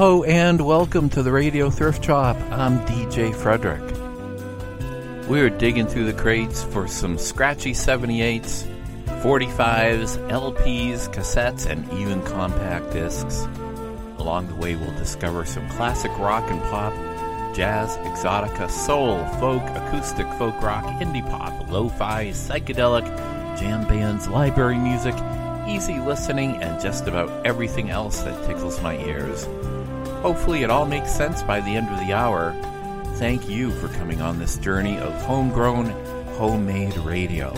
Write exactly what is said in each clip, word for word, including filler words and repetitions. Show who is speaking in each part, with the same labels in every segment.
Speaker 1: Hello and welcome to the Radio Thrift Shop. I'm D J Frederick. We're digging through the crates for some scratchy seventy-eights, forty-fives, L Ps, cassettes, and even compact discs. Along the way, we'll discover some classic rock and pop, jazz, exotica, soul, folk, acoustic, folk rock, indie pop, lo-fi, psychedelic, jam bands, library music, easy listening, and just about everything else that tickles my ears. Hopefully it all makes sense by the end of the hour. Thank you for coming on this journey of homegrown, homemade radio.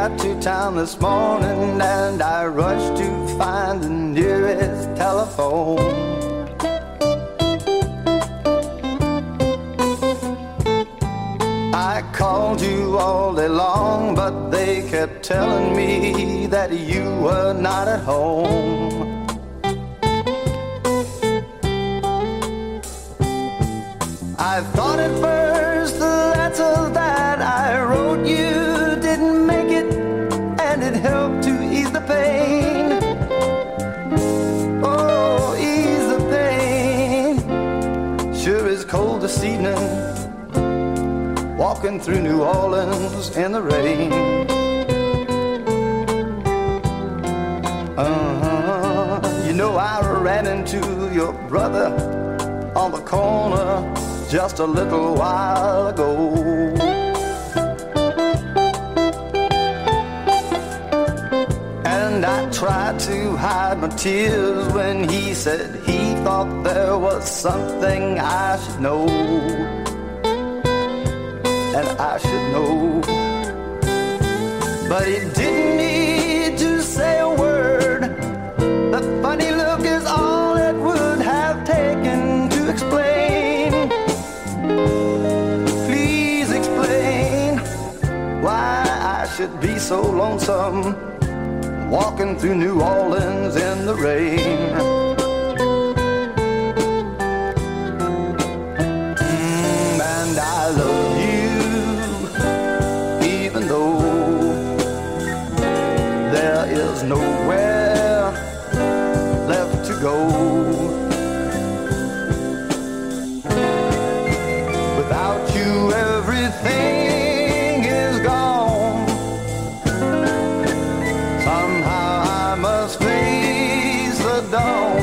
Speaker 2: got to town this morning and I rushed to find the nearest telephone. I called you all day long, but they kept telling me that you were not at home. I thought at first the letter that I wrote you didn't make it, and it helped to ease the pain. Oh, ease the pain. Sure is cold this evening, walking through New Orleans in the rain. Uh-huh. You know I ran into your brother on the corner just a little while ago. And I tried to hide my tears when he said he thought there was something I should know. And I should know. But he didn't need to say a word. The funny look is all it would have taken to explain. Please explain why I should be so lonesome, walking through New Orleans in the rain. Mm, and I love you, even though there is nowhere left to go. Without you, everything is gone. Somehow I must face the dawn.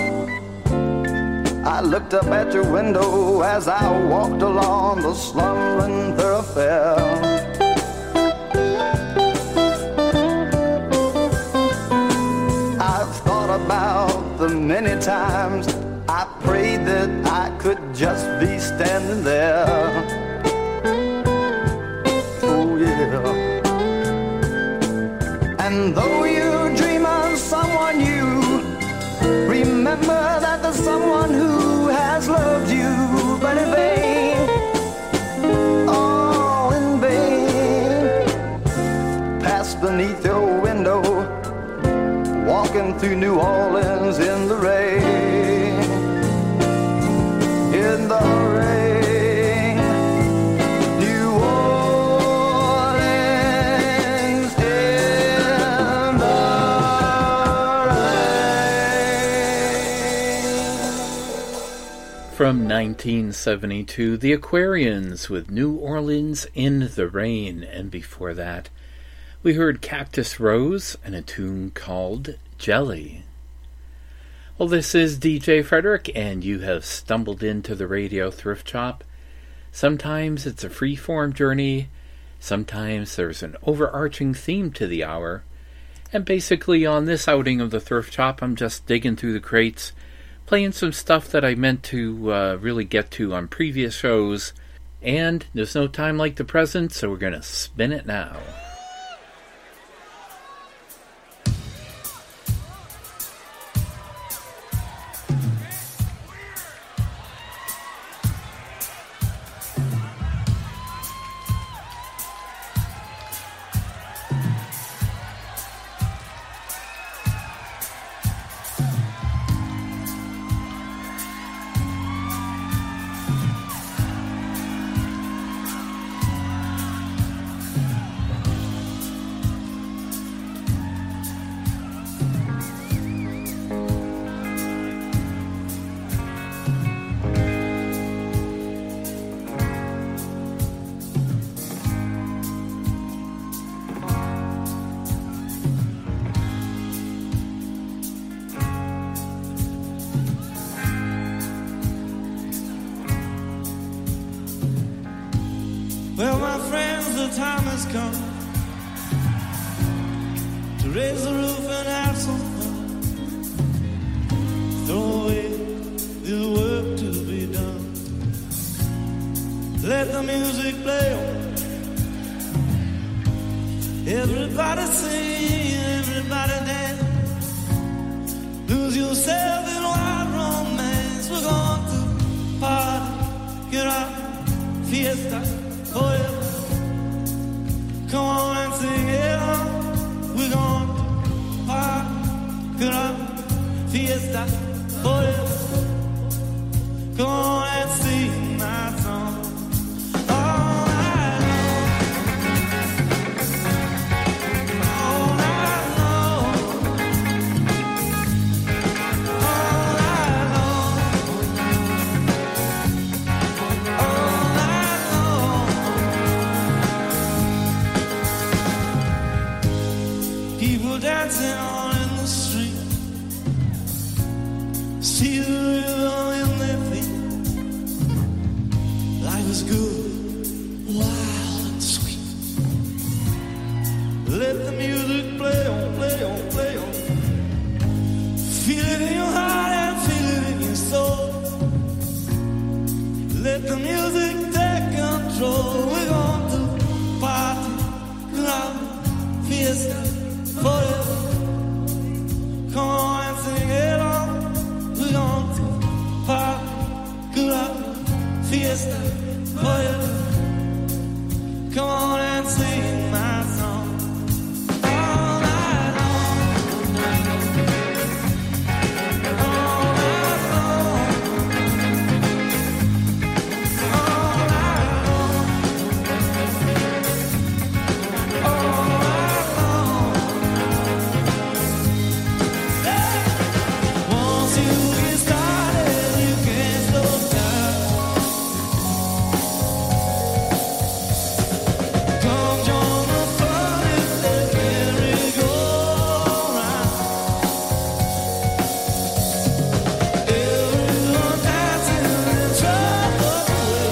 Speaker 2: I looked up at your window as I walked along the slumbering thoroughfare. I've thought about the many times I prayed that I could just be standing there. Oh yeah. And though you dream of someone new, remember that there's someone who has loved you, but in vain. Oh, in vain. Past beneath your window, walking through New Orleans in the rain. In the rain, New Orleans in the rain.
Speaker 1: From nineteen seventy-two, The Aquarians with New Orleans in the Rain, and before that, we heard Cactus Rose and a tune called Jelly. Well, this is D J Frederick, and you have stumbled into the Radio Thrift Shop. Sometimes it's a free-form journey, sometimes there's an overarching theme to the hour, and basically on this outing of the Thrift Shop, I'm just digging through the crates, playing some stuff that I meant to uh, really get to on previous shows, and there's no time like the present, so we're going to spin it now.
Speaker 3: Well, my friends, the time has come to raise the roof and have some fun. Throw away the work to be done. Let the music play on. Everybody sing, everybody dance. Lose yourself in wild romance. We're going to party, get out, fiesta, forever. Come on and sing it on. We're going to party, get out, fiesta, forever. Come on and sing my song. Dancing on in the street, see the rhythm in their feet. Life is good, wild and sweet. Let the music play on, play on, play on. Feel it in your heart and feel it in your soul. Let the music take control. We're going to party, club, fiesta, forever. Come on and sing it on. We're going to party, club, fiesta, forever. Come on and sing my song. All night long. All night long. All night long. All night long. Once you get started, you can't slow down. Come join the fun if the merry-go-round. Everyone dancing and trouble away.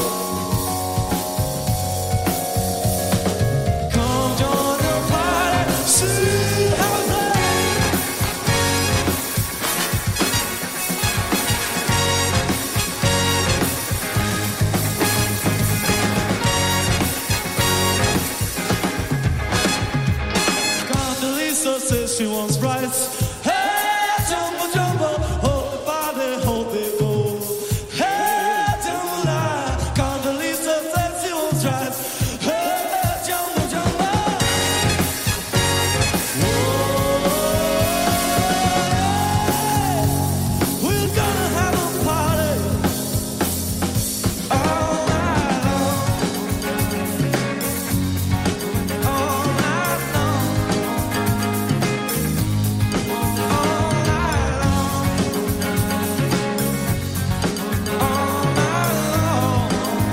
Speaker 3: Come join the party, see how we play. Condoleezza says she wants rice. Hey, jumbo, jumbo, hold the body, hold the gold. Hey, jumbo, Condoleezza says she wants rice. Hey, jumbo, jumbo. Whoa, we're gonna have a party all night long. All night long. All night long. All night long.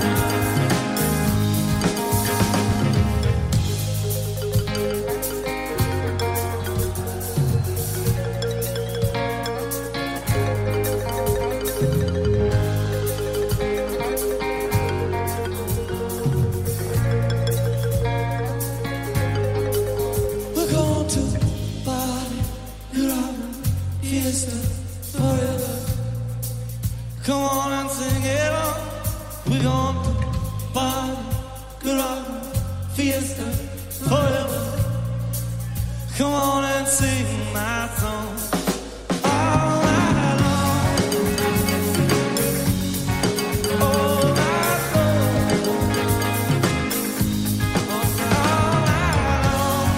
Speaker 3: We're going to party, club, fiesta, forever. Come on and sing it on. We're going to party, club, fiesta, forever. Come on and sing my song. All night long. All night long. All night long.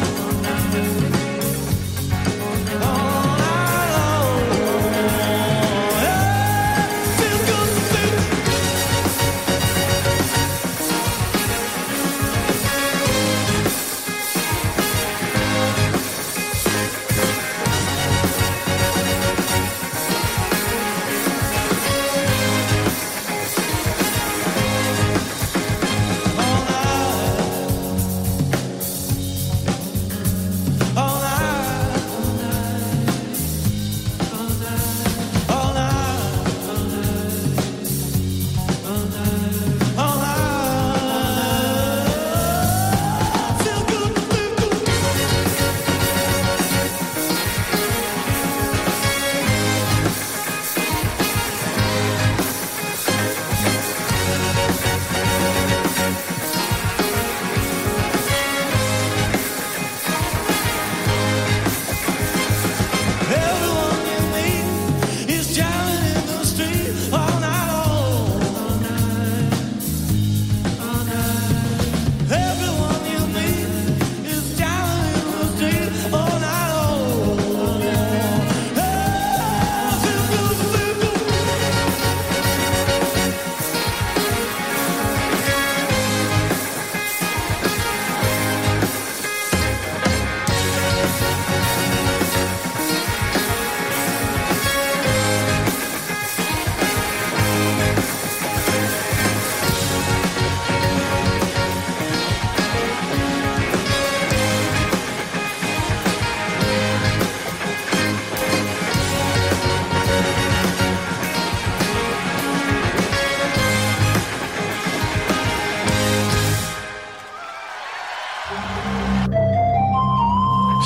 Speaker 3: All night long. Yeah, feels good to sing.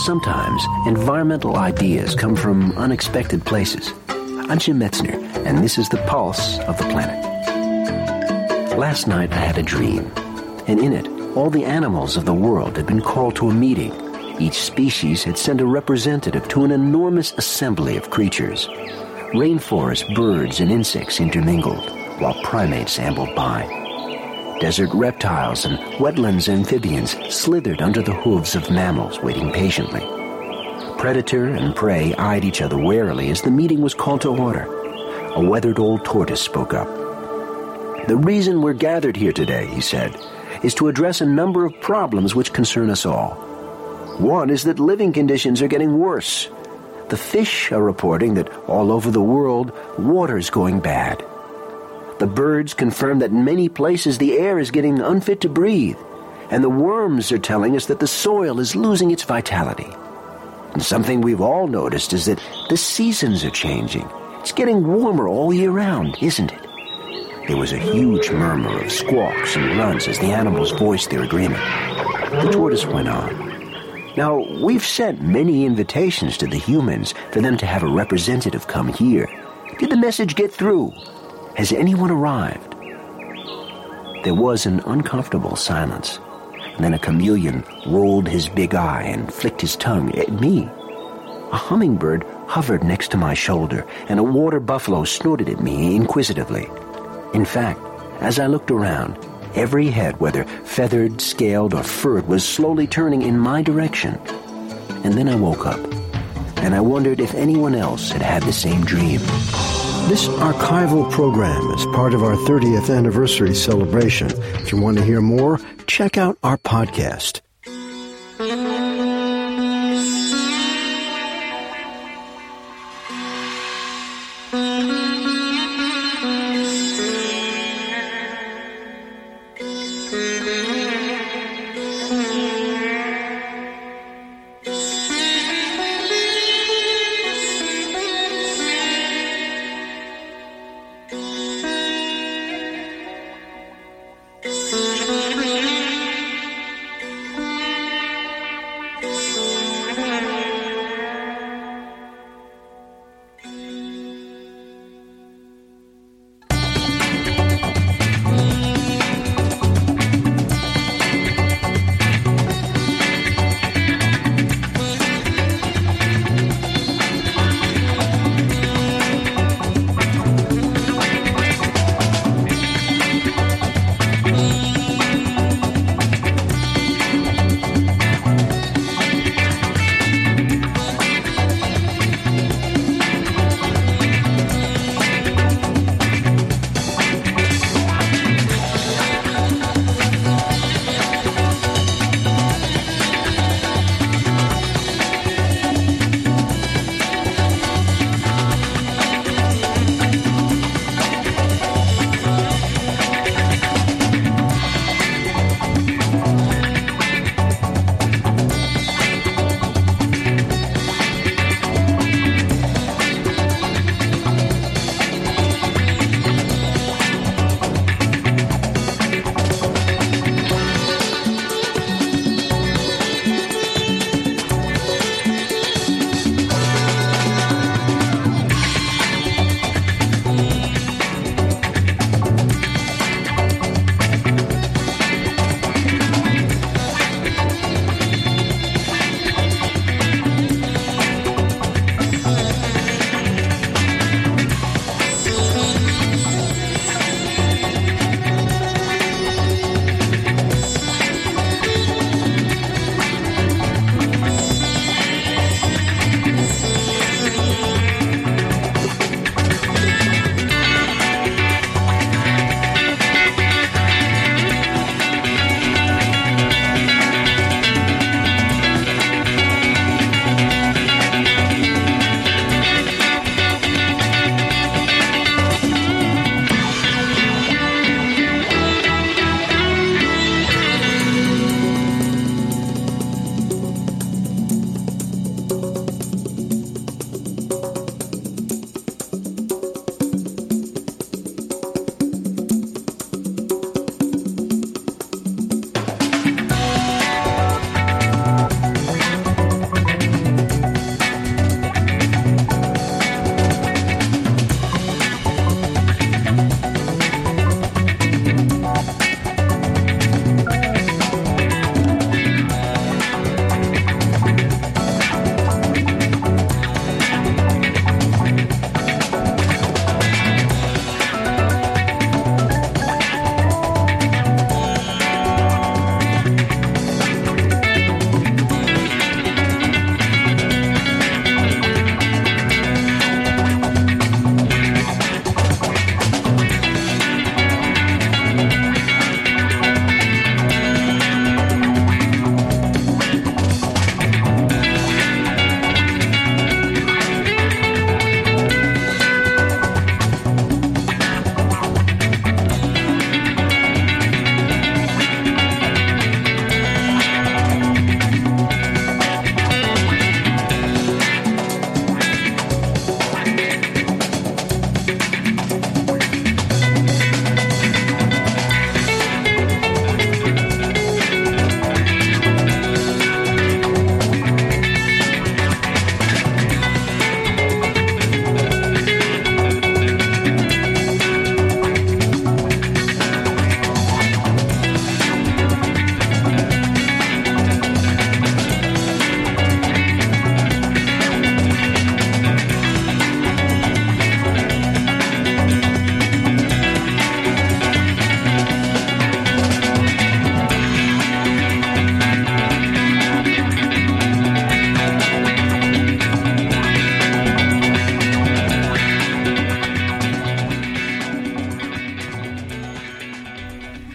Speaker 4: Sometimes, environmental ideas come from unexpected places. I'm Jim Metzner, and this is the pulse of the planet. Last night I had a dream, and in it, all the animals of the world had been called to a meeting. Each species had sent a representative to an enormous assembly of creatures. Rainforest birds and insects intermingled, while primates ambled by. Desert reptiles and wetlands amphibians slithered under the hooves of mammals waiting patiently. Predator and prey eyed each other warily as the meeting was called to order. A weathered old tortoise spoke up. "The reason we're gathered here today," he said, "is to address a number of problems which concern us all. One is that living conditions are getting worse. The fish are reporting that all over the world, water's going bad. The birds confirm that in many places the air is getting unfit to breathe, and the worms are telling us that the soil is losing its vitality. And something we've all noticed is that the seasons are changing. It's getting warmer all year round, isn't it?" There was a huge murmur of squawks and grunts as the animals voiced their agreement. The tortoise went on. "Now, we've sent many invitations to the humans for them to have a representative come here. Did the message get through? Has anyone arrived?" There was an uncomfortable silence. And then a chameleon rolled his big eye and flicked his tongue at me. A hummingbird hovered next to my shoulder, and a water buffalo snorted at me inquisitively. In fact, as I looked around, every head, whether feathered, scaled, or furred, was slowly turning in my direction. And then I woke up, and I wondered if anyone else had had the same dream.
Speaker 5: This archival program is part of our thirtieth anniversary celebration. If you want to hear more, check out our podcast.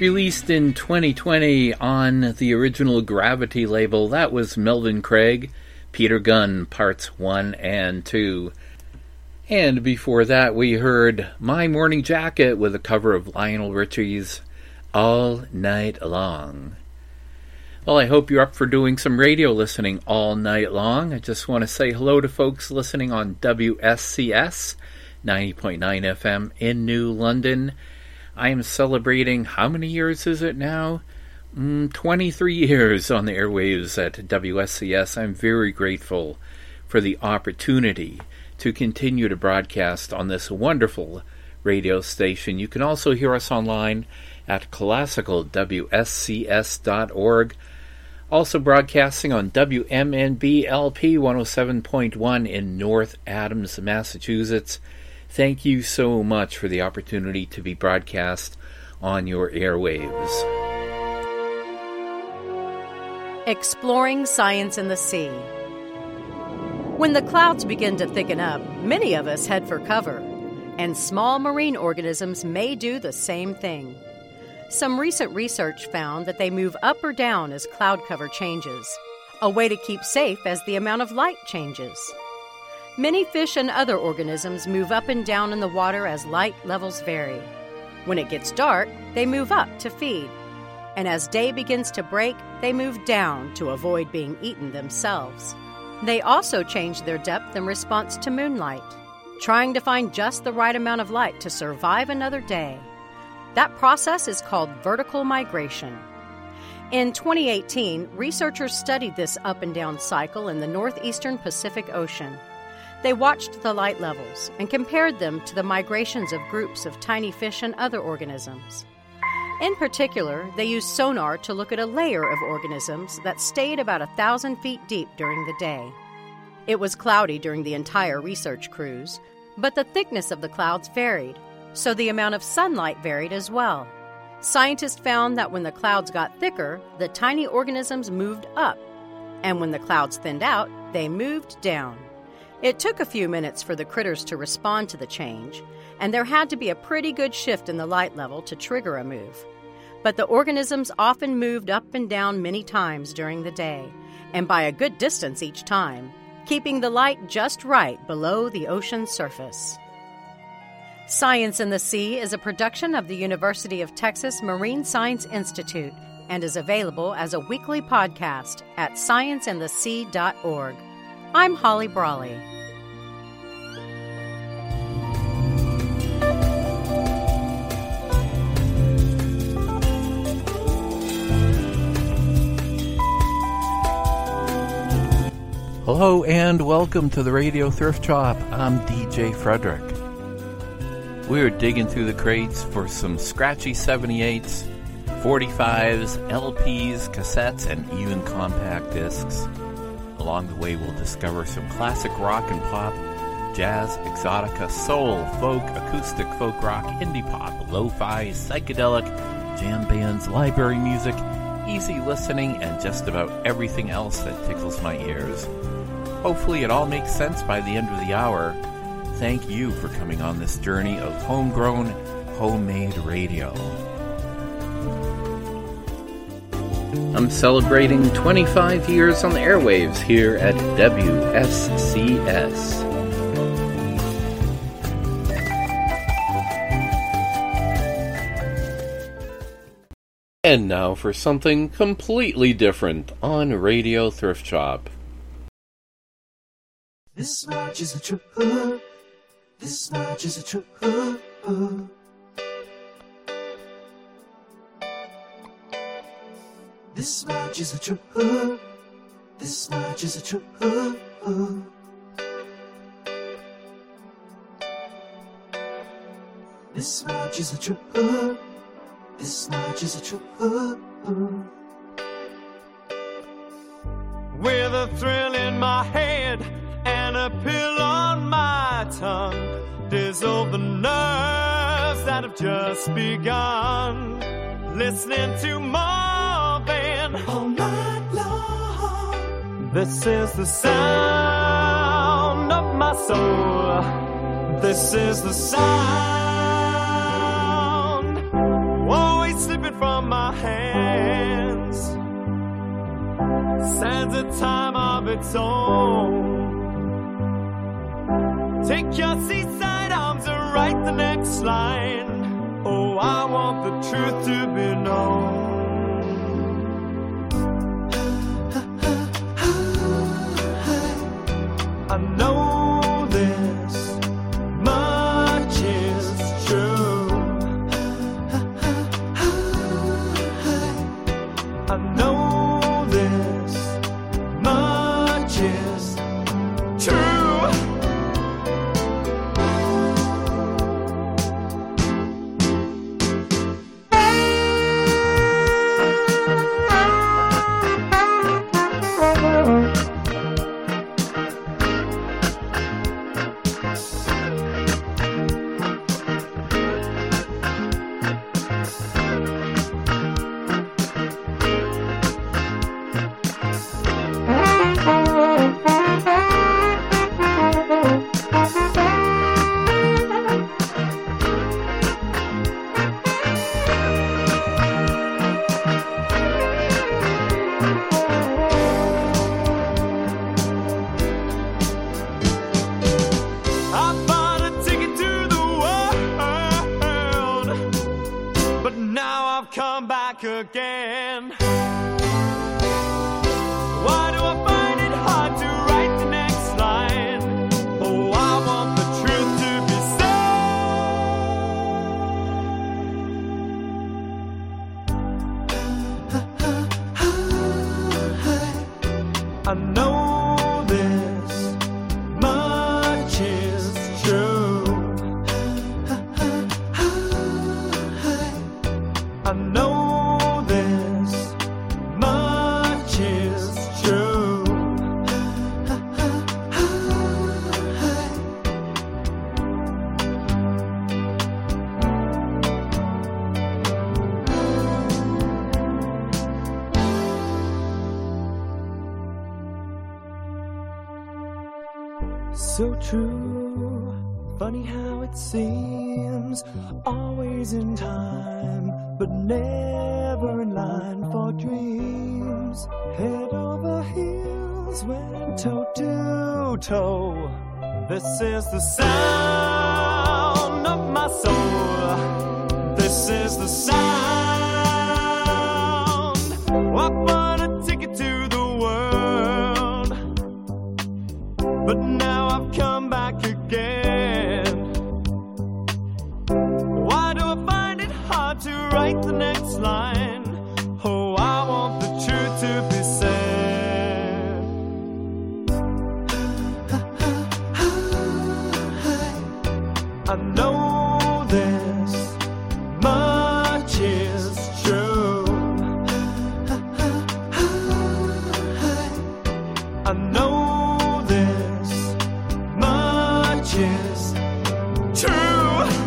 Speaker 1: Released in twenty twenty on the original Gravity label, that was Melvin Craig, Peter Gunn, Parts one and two. And before that, we heard My Morning Jacket with a cover of Lionel Richie's All Night Long. Well, I hope you're up for doing some radio listening all night long. I just want to say hello to folks listening on W S C S ninety point nine F M in New London. I am celebrating, how many years is it now? Mm, twenty-three years on the airwaves at W S C S. I'm very grateful for the opportunity to continue to broadcast on this wonderful radio station. You can also hear us online at classical w s c s dot org. Also broadcasting on W M N B L P one oh seven point one in North Adams, Massachusetts. Thank you so much for the opportunity to be broadcast on your airwaves.
Speaker 6: Exploring science in the sea. When the clouds begin to thicken up, many of us head for cover, and small marine organisms may do the same thing. Some recent research found that they move up or down as cloud cover changes, a way to keep safe as the amount of light changes. Many fish and other organisms move up and down in the water as light levels vary. When it gets dark, they move up to feed. And as day begins to break, they move down to avoid being eaten themselves. They also change their depth in response to moonlight, trying to find just the right amount of light to survive another day. That process is called vertical migration. In twenty eighteen, researchers studied this up and down cycle in the northeastern Pacific Ocean. They watched the light levels and compared them to the migrations of groups of tiny fish and other organisms. In particular, they used sonar to look at a layer of organisms that stayed about a thousand feet deep during the day. It was cloudy during the entire research cruise, but the thickness of the clouds varied, so the amount of sunlight varied as well. Scientists found that when the clouds got thicker, the tiny organisms moved up, and when the clouds thinned out, they moved down. It took a few minutes for the critters to respond to the change, and there had to be a pretty good shift in the light level to trigger a move. But the organisms often moved up and down many times during the day, and by a good distance each time, keeping the light just right below the ocean surface. Science in the Sea is a production of the University of Texas Marine Science Institute and is available as a weekly podcast at science in the sea dot org. I'm Holly Brawley.
Speaker 1: Hello and welcome to the Radio Thrift Shop. I'm D J Frederick. We're digging through the crates for some scratchy seventy-eights, forty-fives, L Ps, cassettes, and even compact discs. Along the way, we'll discover some classic rock and pop, jazz, exotica, soul, folk, acoustic, folk rock, indie pop, lo-fi, psychedelic, jam bands, library music, easy listening, and just about everything else that tickles my ears. Hopefully it all makes sense by the end of the hour. Thank you for coming on this journey of homegrown, homemade radio. I'm celebrating twenty-five years on the airwaves here at W S C S. And now for something completely different on Radio Thrift Shop.
Speaker 3: This much is a trip. This much is a trip. This much is a trip. This much is a trip. This much is a trip. This much is a trip. With a thrill in my head and a pill on my tongue, dissolve the nerves that have just begun. Listening to Marvin all night long. This is the sound of my soul. This is the sound. Always slipping from stands a time of its own. Take your seaside arms and write the next line. Oh, I want the truth to be known. I know this much is true. I know this much is true. Again. Why do I find it hard to write the next line? Oh, I want the truth to be said. I know this much is true. I know so true, funny how it seems, always in time, but never in line for dreams. Head over heels, went toe to toe. This is the sound of my soul. This is the sound. I bought a ticket to the world, but now I've come back again. Why do I find it hard to write the next line? Oh, I want the truth to be said. I know this much is true. I know this much is true.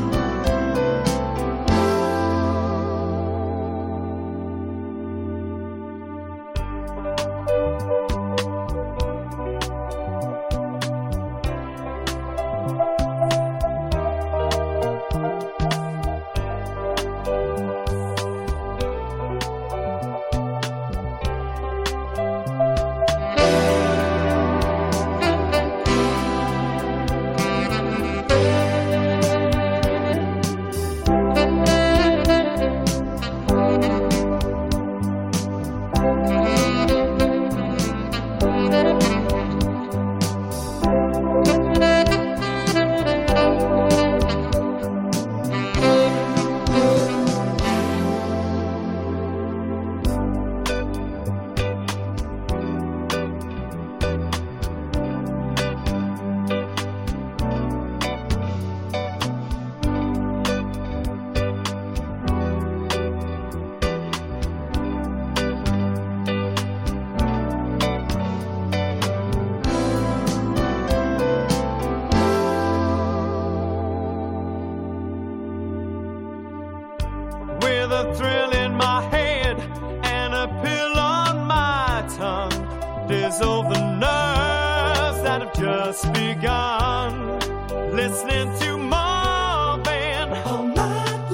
Speaker 3: With a thrill in my head and a pill on my tongue, dissolve the nerves that have just begun. Listening to Marvin all night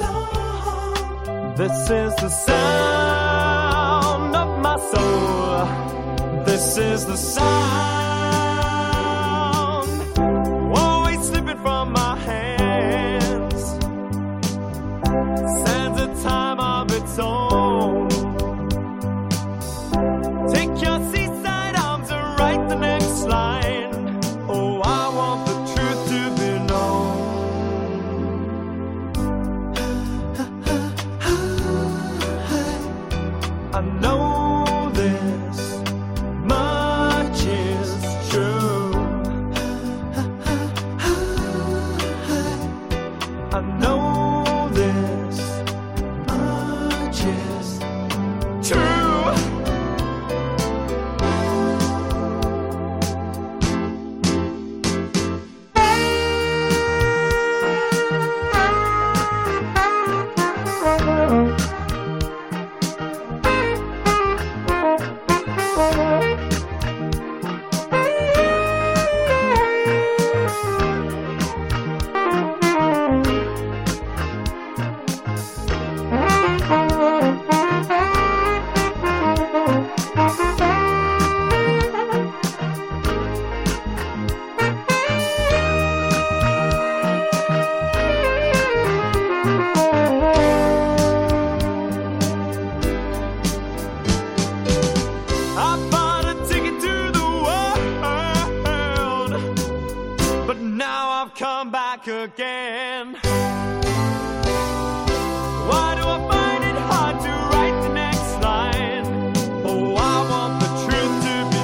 Speaker 3: long. This is the sound of my soul. This is the sound, always slipping from my hands. Sands a time of its own. Take your seaside arms and write the next line. Oh, I want the truth to be known. I know this much is true. I know this much is true. I bought a ticket to the world, but now I've come back again. Why do I find it hard to write the next line? Oh, I want the truth to be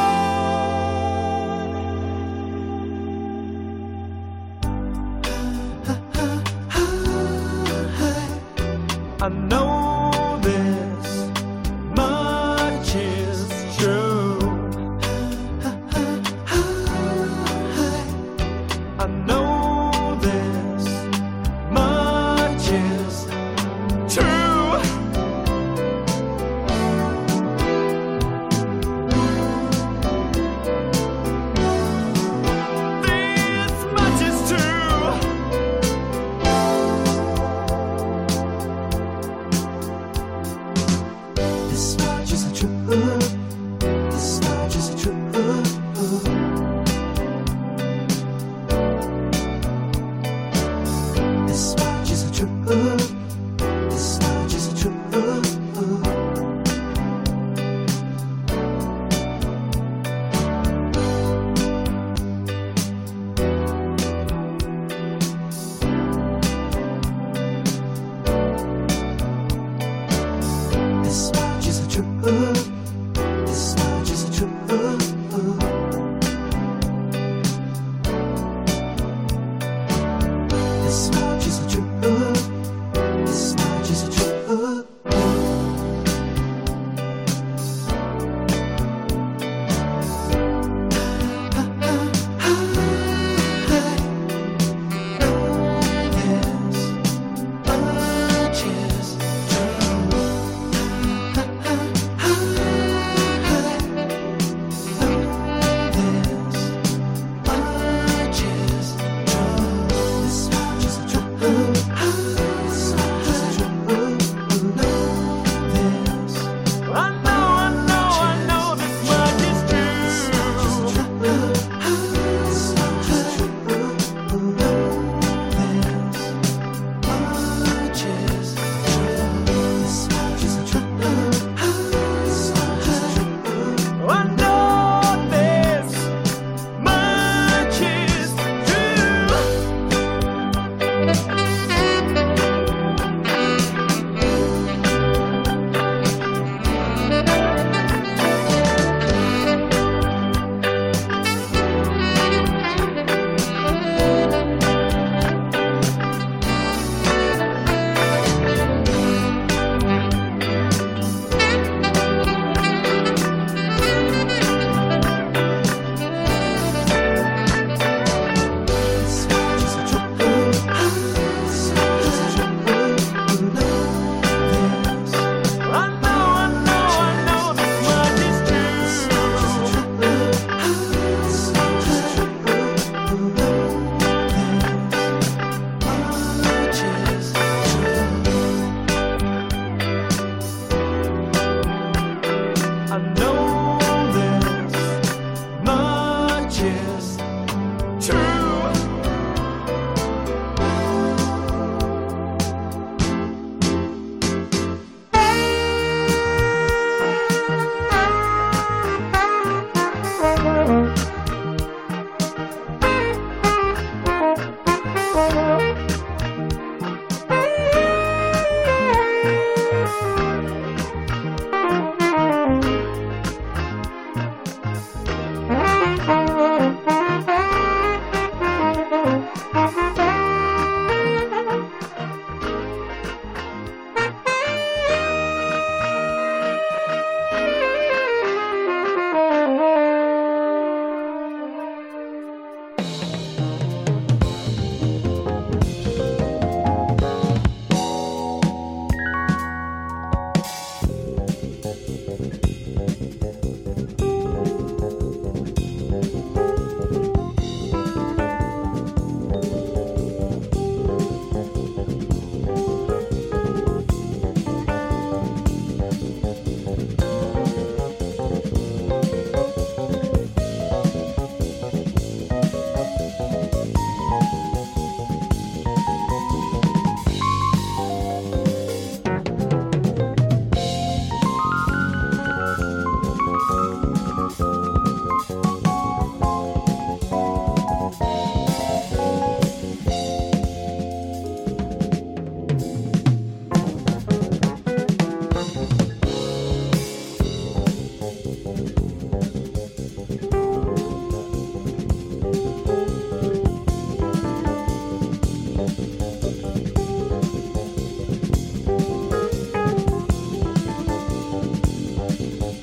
Speaker 3: said. I know this much is true. I know this much is true. This much is true. This much is true.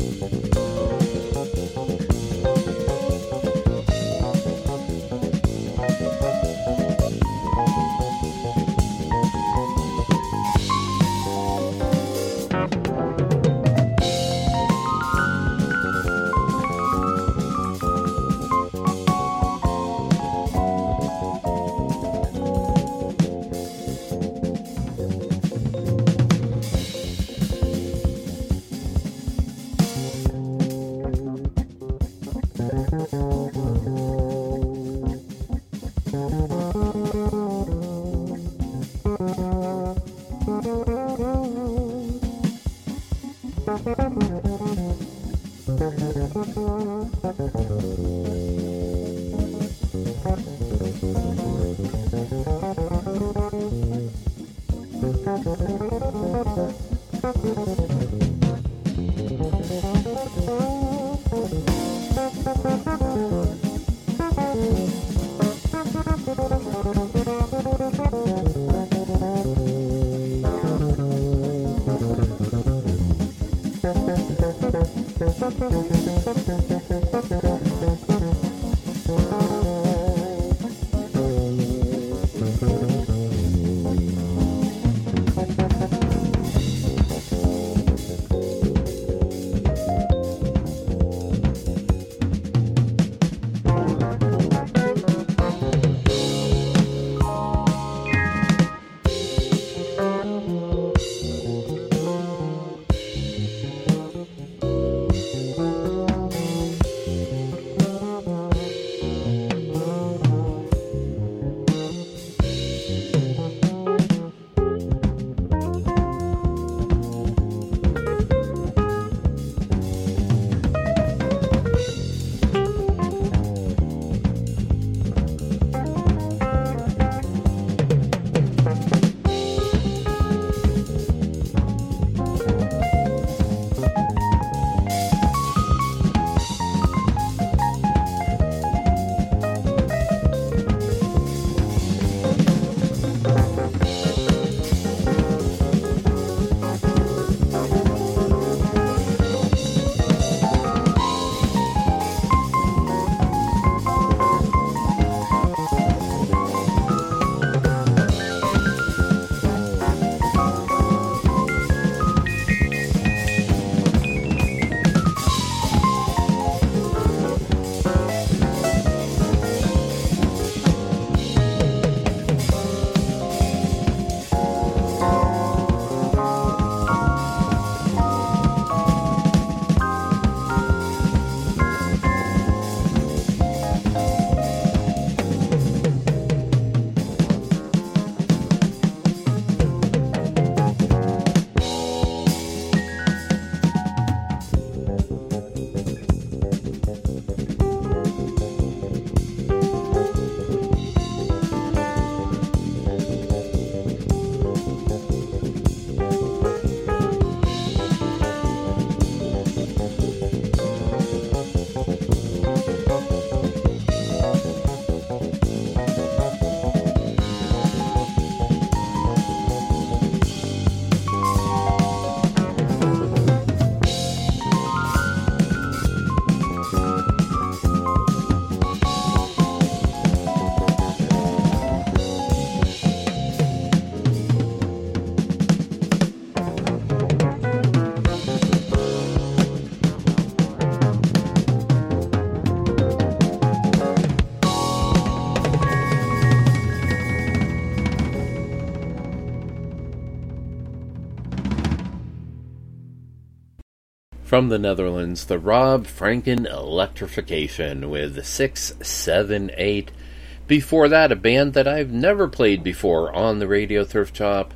Speaker 1: From the Netherlands, the Rob Franken Electrification with six seven eight. Before that, a band that I've never played before on the Radio Thrift Shop,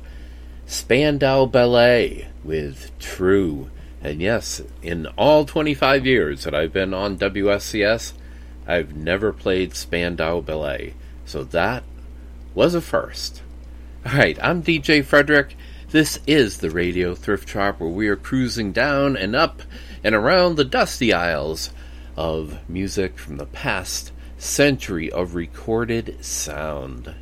Speaker 1: Spandau Ballet with True. And yes, in all twenty-five years that I've been on W S C S, I've never played Spandau Ballet. So that was a first. Alright, I'm D J Frederick. This is the Radio Thrift Shop, where we are cruising down and up and around the dusty aisles of music from the past century of recorded sound.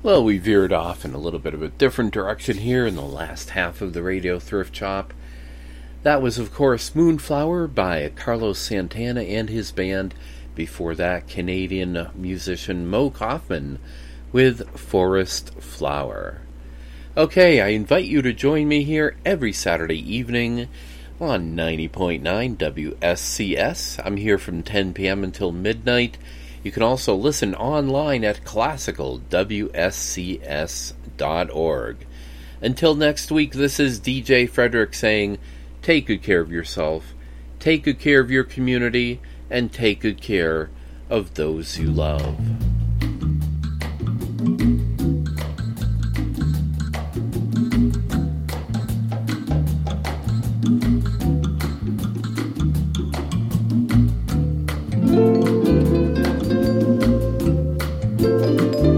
Speaker 1: Well, we veered off in a little bit of a different direction here in the last half of the Radio Thrift Shop. That was, of course, Moonflower by Carlos Santana and his band. Before that, Canadian musician Mo Kaufman with Forest Flower. Okay, I invite you to join me here every Saturday evening on ninety point nine W S C S. I'm here from ten p.m. until midnight. You can also listen online at classical W S C S dot org. Until next week, this is D J Frederick saying, take good care of yourself, take good care of your community, and take good care of those you love.
Speaker 7: Thank you.